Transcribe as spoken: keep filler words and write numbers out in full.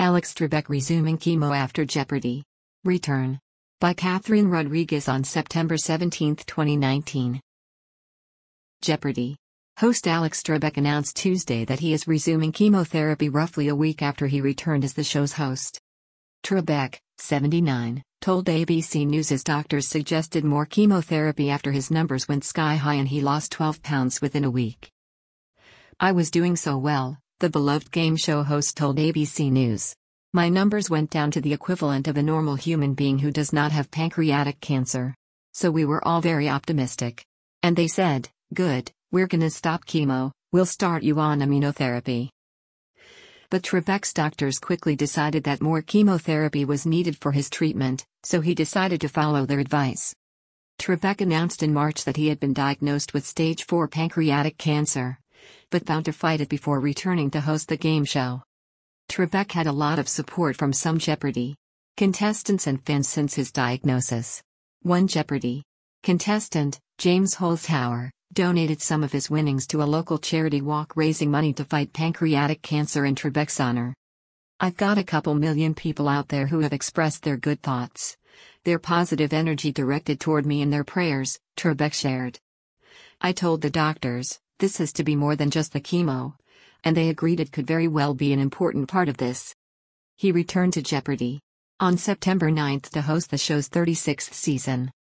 Alex Trebek resuming chemo after Jeopardy! Return. By Catherine Rodriguez on September seventeenth, twenty nineteen. Jeopardy! Host Alex Trebek announced Tuesday that he is resuming chemotherapy roughly a week after he returned as the show's host. Trebek, seventy-nine, told A B C News his doctors suggested more chemotherapy after his numbers went sky high and he lost twelve pounds within a week. "I was doing so well," the beloved game show host told A B C News. "My numbers went down to the equivalent of a normal human being who does not have pancreatic cancer. So we were all very optimistic. And they said, 'Good, we're gonna stop chemo, we'll start you on immunotherapy.'" But Trebek's doctors quickly decided that more chemotherapy was needed for his treatment, so he decided to follow their advice. Trebek announced in March that he had been diagnosed with stage four pancreatic cancer, but vowed to fight it before returning to host the game show. Trebek had a lot of support from some Jeopardy! Contestants and fans since his diagnosis. One Jeopardy! Contestant, James Holzhauer, donated some of his winnings to a local charity walk raising money to fight pancreatic cancer in Trebek's honor. "I've got a couple million people out there who have expressed their good thoughts, their positive energy directed toward me and their prayers," Trebek shared. "I told the doctors, this has to be more than just the chemo, and they agreed it could very well be an important part of this." He returned to Jeopardy! On September ninth to host the show's thirty-sixth season.